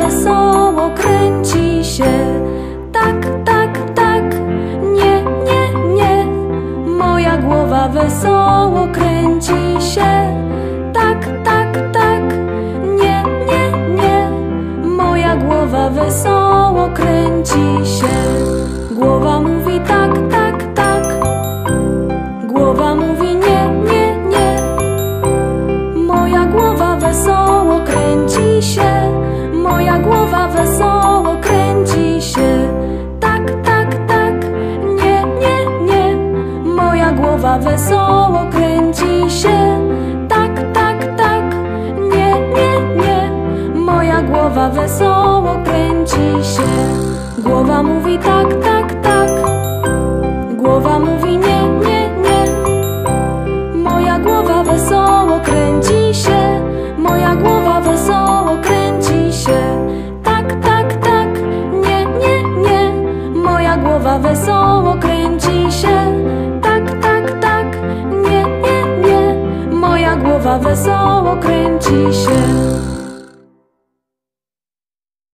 wesoło kręci się. Tak, tak, tak, nie, nie, nie. Moja głowa wesoło kręci się. Tak, tak, tak, nie, nie, nie. Moja głowa wesoło kręci się. Głowa mówi tak, tak, tak. Głowa mówi nie, nie, nie. Moja głowa wesoło kręci się. Moja głowa wesoło kręci się. Tak, tak, tak, nie, nie, nie. Moja głowa wesoło kręci się. Tak, tak, tak, nie, nie, nie. Moja głowa wesoło kręci się. Głowa mówi tak, tak.